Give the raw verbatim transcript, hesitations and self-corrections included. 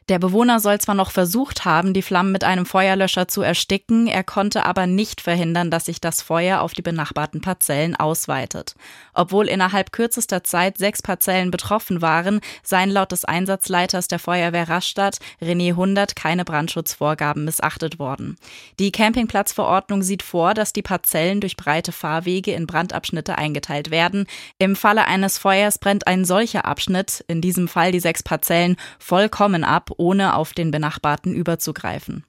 Der Bewohner soll zwar noch versucht haben, die Flammen mit einem Feuerlöscher zu ersticken, er konnte aber nicht verhindern, dass sich das Feuer auf die benachbarten Parzellen ausweitet. Obwohl innerhalb kürzester Zeit sechs Parzellen betroffen waren, seien laut des Einsatzleiters der Feuerwehr Rastatt, René Hundert, keine Brandschutzvorgaben missachtet worden. Die Campingplatzverordnung sieht vor, dass die Parzellen durch breite Fahrwege in Brandabschnitte eingeteilt werden. Im Falle eines Feuers brennt ein solcher Abschnitt, in diesem Fall die sechs Parzellen, vollkommen ab, ohne auf den benachbarten überzugreifen.